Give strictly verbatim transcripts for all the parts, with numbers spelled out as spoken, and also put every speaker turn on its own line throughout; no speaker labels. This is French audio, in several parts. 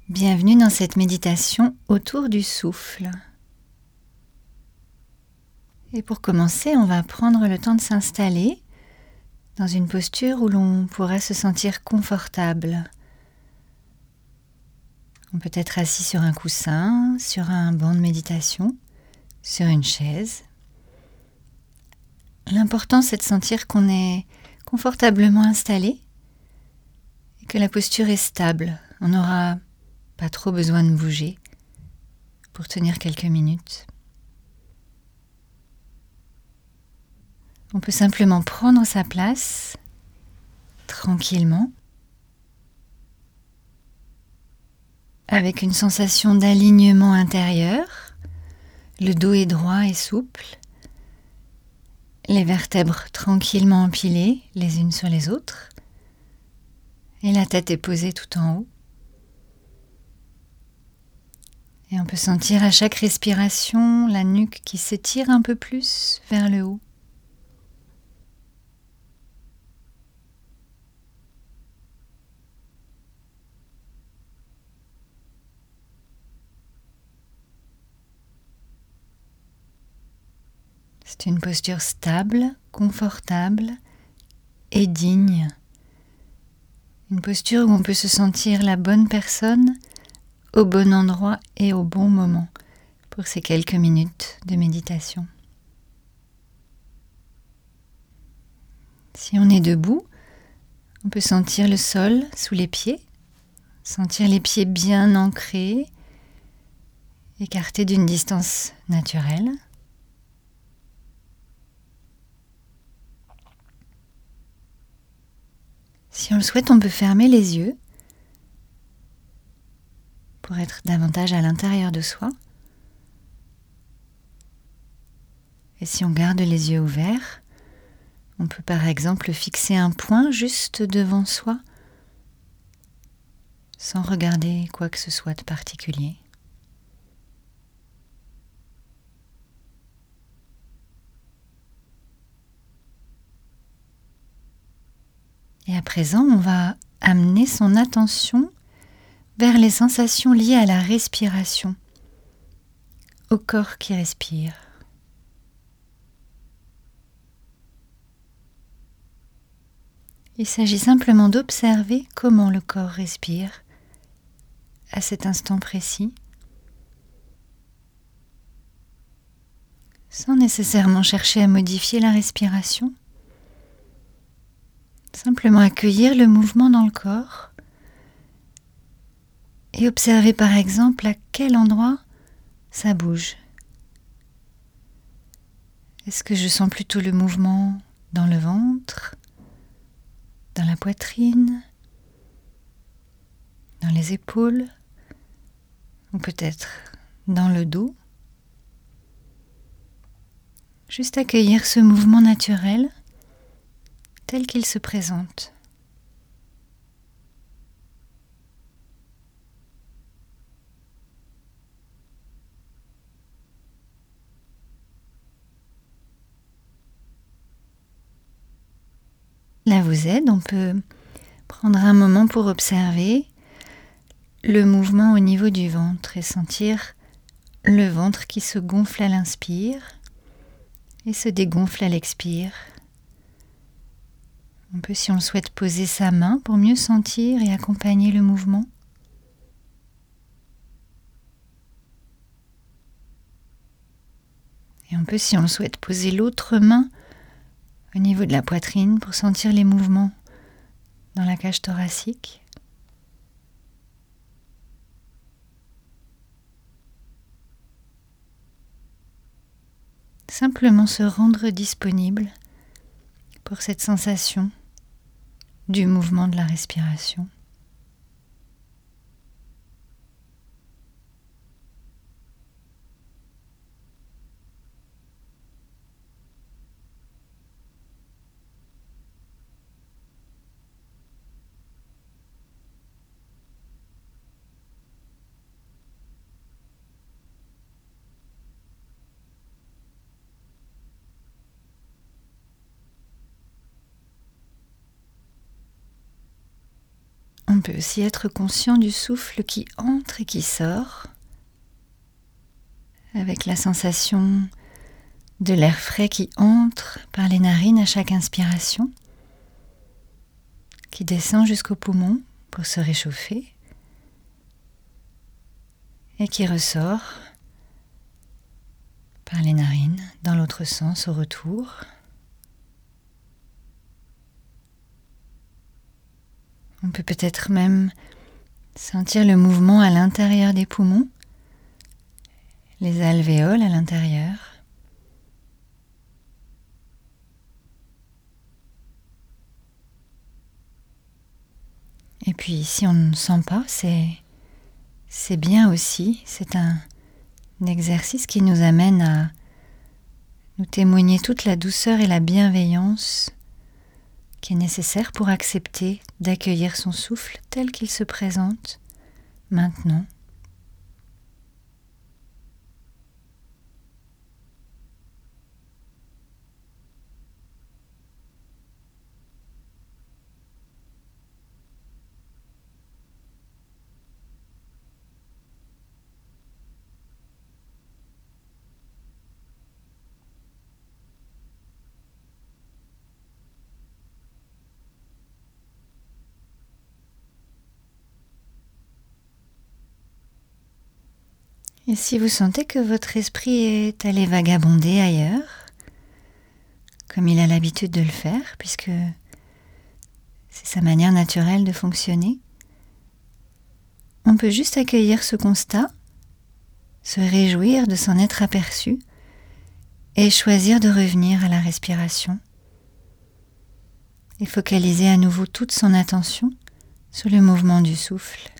Bienvenue dans cette méditation autour du souffle. Et pour commencer, on va prendre le temps de s'installer dans une posture où l'on pourra se sentir confortable. On peut être assis sur un coussin, sur un banc de méditation, sur une chaise. L'important, c'est de sentir qu'on est confortablement installé et que la posture est stable. On n'aura pas trop besoin de bouger pour tenir quelques minutes. On peut simplement prendre sa place tranquillement avec une sensation d'alignement intérieur. Le dos est droit et souple, les vertèbres tranquillement empilées les unes sur les autres et la tête est posée tout en haut. Et on peut sentir à chaque respiration la nuque qui s'étire un peu plus vers le haut. C'est une posture stable, confortable et digne. Une posture où on peut se sentir la bonne personne au bon endroit et au bon moment pour ces quelques minutes de méditation. Si on est debout, on peut sentir le sol sous les pieds, sentir les pieds bien ancrés, écartés d'une distance naturelle. Si on le souhaite, on peut fermer les yeux pour être davantage à l'intérieur de soi. Et si on garde les yeux ouverts, on peut par exemple fixer un point juste devant soi, sans regarder quoi que ce soit de particulier. Et à présent, on va amener son attention vers les sensations liées à la respiration, au corps qui respire. Il s'agit simplement d'observer comment le corps respire à cet instant précis, sans nécessairement chercher à modifier la respiration. Simplement accueillir le mouvement dans le corps et observer par exemple à quel endroit ça bouge. Est-ce que je sens plutôt le mouvement dans le ventre, dans la poitrine, dans les épaules, ou peut-être dans le dos? Juste accueillir ce mouvement naturel tel qu'il se présente. Là vous êtes, on peut prendre un moment pour observer le mouvement au niveau du ventre et sentir le ventre qui se gonfle à l'inspire et se dégonfle à l'expire. On peut, si on le souhaite, poser sa main pour mieux sentir et accompagner le mouvement. Et on peut, si on le souhaite, poser l'autre main au niveau de la poitrine pour sentir les mouvements dans la cage thoracique. Simplement se rendre disponible pour cette sensation du mouvement de la respiration. On peut aussi être conscient du souffle qui entre et qui sort, avec la sensation de l'air frais qui entre par les narines à chaque inspiration, qui descend jusqu'aux poumons pour se réchauffer, et qui ressort par les narines dans l'autre sens au retour. On peut peut-être même sentir le mouvement à l'intérieur des poumons, les alvéoles à l'intérieur. Et puis si on ne sent pas, c'est, c'est bien aussi. C'est un, un exercice qui nous amène à nous témoigner toute la douceur et la bienveillance qui est nécessaire pour accepter d'accueillir son souffle tel qu'il se présente maintenant. Et si vous sentez que votre esprit est allé vagabonder ailleurs, comme il a l'habitude de le faire, puisque c'est sa manière naturelle de fonctionner, on peut juste accueillir ce constat, se réjouir de s'en être aperçu et choisir de revenir à la respiration et focaliser à nouveau toute son attention sur le mouvement du souffle.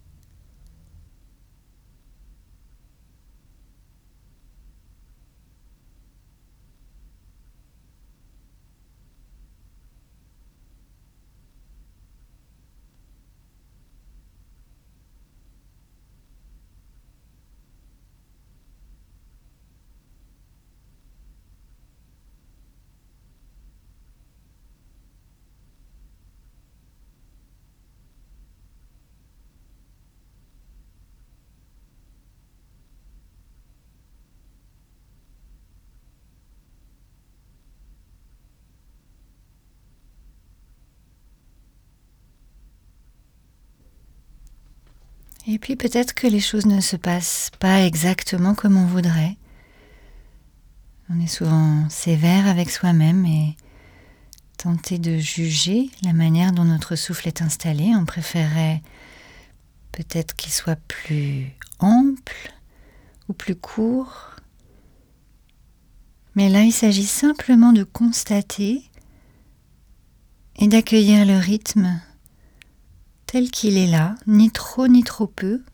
Et puis peut-être que les choses ne se passent pas exactement comme on voudrait. On est souvent sévère avec soi-même et tenté de juger la manière dont notre souffle est installé. On préférerait peut-être qu'il soit plus ample ou plus court. Mais là, il s'agit simplement de constater et d'accueillir le rythme tel qu'il est là, ni trop ni trop peu,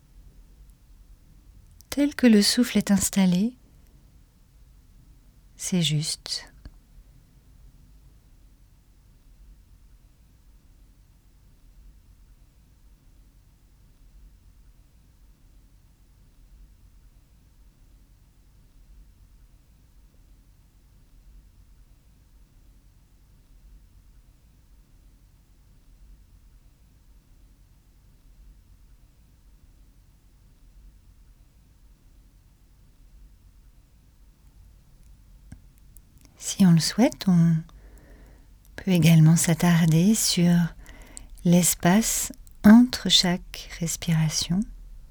tel que le souffle est installé, c'est juste. Si on le souhaite, on peut également s'attarder sur l'espace entre chaque respiration.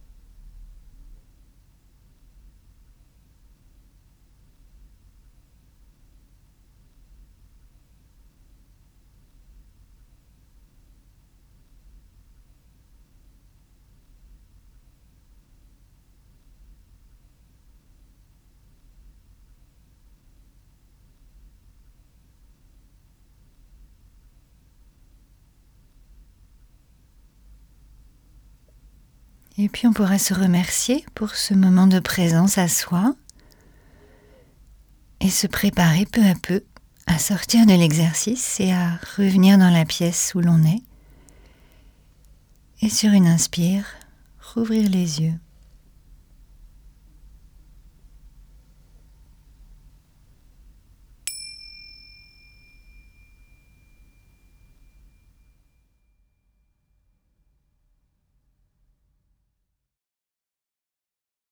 Et puis on pourra se remercier pour ce moment de présence à soi et se préparer peu à peu à sortir de l'exercice et à revenir dans la pièce où l'on est. Et sur une inspire, rouvrir les yeux.